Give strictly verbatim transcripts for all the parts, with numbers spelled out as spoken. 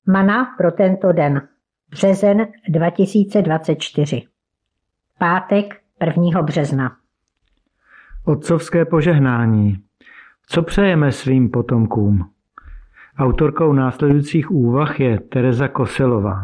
Mana pro tento den. Březen dva tisíce dvacet čtyři. Pátek prvního března. Otcovské požehnání. Co přejeme svým potomkům? Autorkou následujících úvah je Tereza Koselová.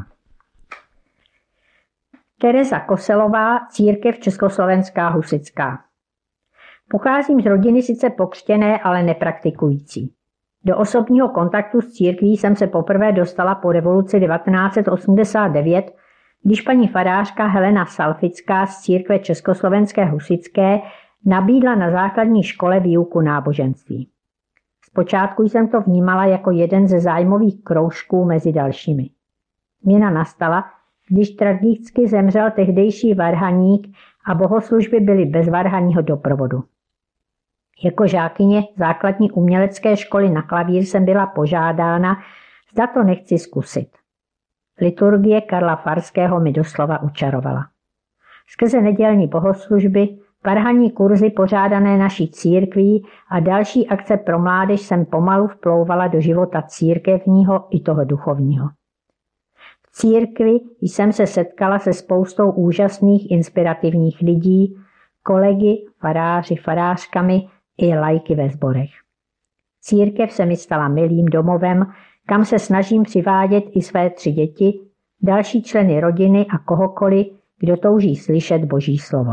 Tereza Koselová, církev Československá husitská. Pocházím z rodiny sice pokřtěné, ale nepraktikující. Do osobního kontaktu s církví jsem se poprvé dostala po revoluci devatenáct set osmdesát devět, když paní farářka Helena Salfická z církve Československé husitské nabídla na základní škole výuku náboženství. Zpočátku jsem to vnímala jako jeden ze zájmových kroužků mezi dalšími. Změna nastala, když tragicky zemřel tehdejší varhaník a bohoslužby byly bez varhaního doprovodu. Jako žákyně základní umělecké školy na klavír jsem byla požádána, zda to nechci zkusit. Liturgie Karla Farského mi doslova učarovala. Skrze nedělní bohoslužby, varhaní kurzy pořádané naší církví a další akce pro mládež jsem pomalu vplouvala do života církevního i toho duchovního. V církvi jsem se setkala se spoustou úžasných inspirativních lidí, kolegy, faráři, farářkami i lajky ve sborech. Církev se mi stala milým domovem, kam se snažím přivádět i své tři děti, další členy rodiny a kohokoliv, kdo touží slyšet Boží slovo.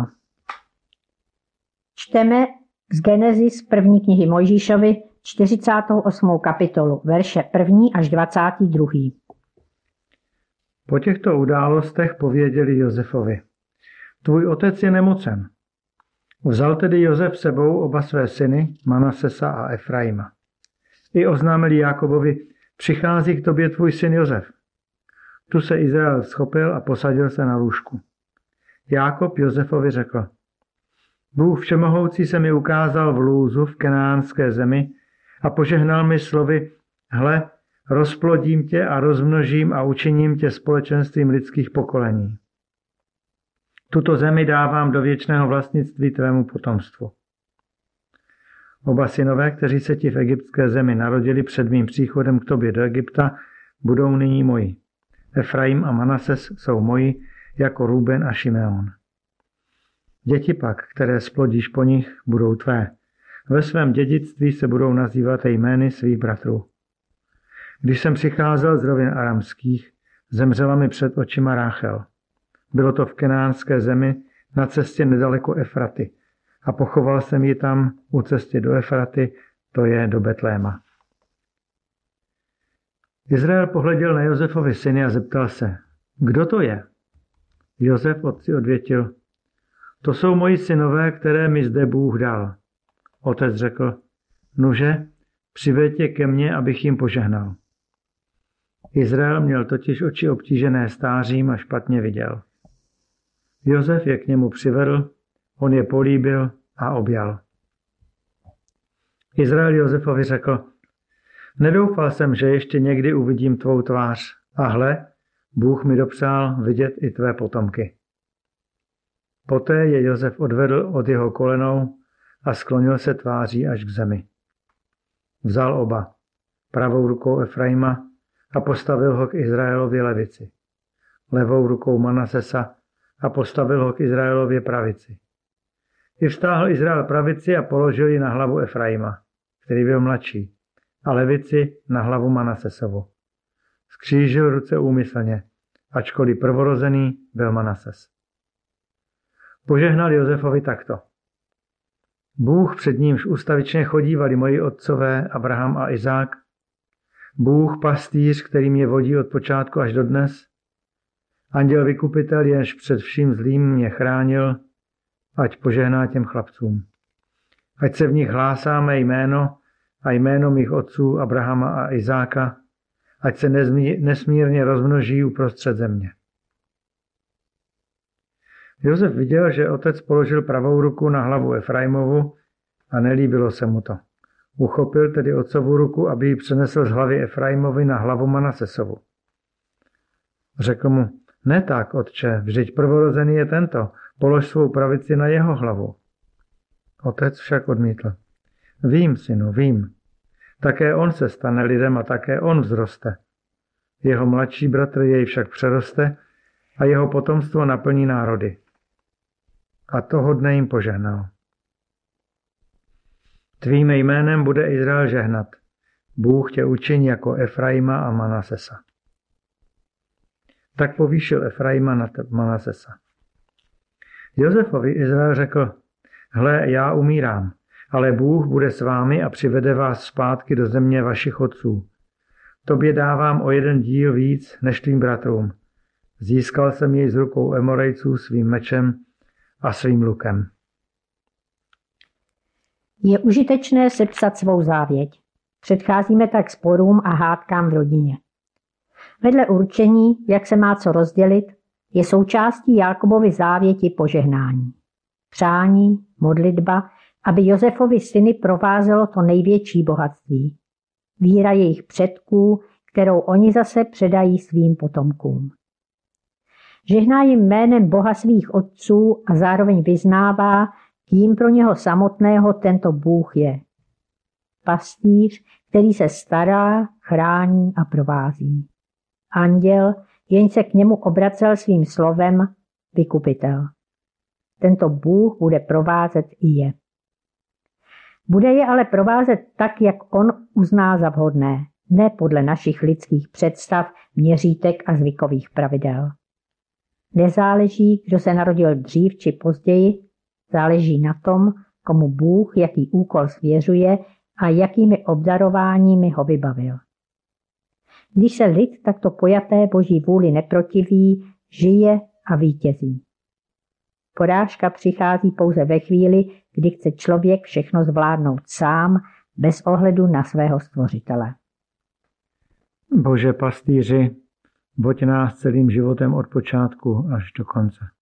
Čteme z Genesis první knihy Mojžíšovi čtyřicátou osmou kapitolu, verše první až dvacátý druhý. Po těchto událostech pověděli Josefovi: Tvůj otec je nemocen. Vzal tedy Josef sebou oba své syny, Manasesa a Efraima. I oznámili Jákobovi: Přichází k tobě tvůj syn Josef. Tu se Izrael schopil a posadil se na lůžku. Jákob Josefovi řekl: Bůh všemohoucí se mi ukázal v Lúzu v kenánské zemi a požehnal mi slovy: Hle, rozplodím tě a rozmnožím a učiním tě společenstvím lidských pokolení. Tuto zemi dávám do věčného vlastnictví tvému potomstvu. Oba synové, kteří se ti v egyptské zemi narodili před mým příchodem k tobě do Egypta, budou nyní moji. Efraim a Manases jsou moji, jako Ruben a Šimeon. Děti pak, které splodíš po nich, budou tvé. Ve svém dědictví se budou nazývat jmény svých bratrů. Když jsem přicházel z rovin aramských, zemřela mi před očima Ráchel. Bylo to v kenánské zemi na cestě nedaleko Efraty a pochoval jsem ji tam u cesty do Efraty, to je do Betléma. Izrael pohleděl na Josefovi syny a zeptal se: Kdo to je? Josef otci odvětil: To jsou moji synové, které mi zde Bůh dal. Otec řekl: Nuže, přiveď je ke mně, abych jim požehnal. Izrael měl totiž oči obtížené stářím a špatně viděl. Josef je k němu přivedl, on je políbil a objal. Izrael Josefovi řekl: Nedoufal jsem, že ještě někdy uvidím tvou tvář, a hle, Bůh mi dopřál vidět i tvé potomky. Poté je Josef odvedl od jeho kolenou a sklonil se tváří až k zemi. Vzal oba, pravou rukou Efraima, a postavil ho k Izraelově levici, levou rukou Manasesa a postavil ho k Izraelově pravici. I vztáhl Izrael pravici a položil ji na hlavu Efraima, který byl mladší, a levici na hlavu Manasesovu. Skřížil ruce úmyslně, ačkoliv prvorozený byl Manases. Požehnal Josefovi takto: Bůh, před nímž ustavičně chodívali moji otcové Abraham a Izák, Bůh pastýř, který mě vodí od počátku až do dnes, anděl vykupitel, jenž před vším zlým mě chránil, ať požehná těm chlapcům. Ať se v nich hlásá mé jméno a jméno mých otců Abrahama a Izáka, ať se nesmírně rozmnoží uprostřed země. Josef viděl, že otec položil pravou ruku na hlavu Efraimovu a nelíbilo se mu to. Uchopil tedy otcovu ruku, aby ji přenesl z hlavy Efraimovi na hlavu Manasesovu. Řekl mu: Ne tak, otče, vždyť prvorozený je tento, polož svou pravici na jeho hlavu. Otec však odmítl: Vím, synu, vím. Také on se stane lidem a také on vzroste. Jeho mladší bratr jej však přeroste a jeho potomstvo naplní národy. A toho dne jim požehnal. Tvým jménem bude Izrael žehnat. Bůh tě učiní jako Efraima a Manasesa. Tak povýšil Efraima nad Manasesa. Josefovi Izrael řekl, hle, já umírám, ale Bůh bude s vámi a přivede vás zpátky do země vašich otců. Tobě dávám o jeden díl víc než tvým bratrům. Získal jsem jej z rukou Emorejců svým mečem a svým lukem. Je užitečné sepsat svou závěť. Předcházíme tak sporům a hádkám v rodině. Vedle určení, jak se má co rozdělit, je součástí Jákobovy závěti požehnání. Přání, modlitba, aby Josefovi syny provázelo to největší bohatství. Víra jejich předků, kterou oni zase předají svým potomkům. Žehná jim jménem Boha svých otců a zároveň vyznává, kým pro něho samotného tento Bůh je. Pastýř, který se stará, chrání a provází. Anděl, jenž se k němu obracel svým slovem, vykupitel. Tento Bůh bude provázet i je. Bude je ale provázet tak, jak on uzná za vhodné, ne podle našich lidských představ, měřítek a zvykových pravidel. Nezáleží, kdo se narodil dřív či později, záleží na tom, komu Bůh jaký úkol svěřuje a jakými obdarováními ho vybavil. Když se lid takto pojaté Boží vůli neprotiví, žije a vítězí. Porážka přichází pouze ve chvíli, kdy chce člověk všechno zvládnout sám, bez ohledu na svého stvořitele. Bože pastýři, voď nás celým životem od počátku až do konce.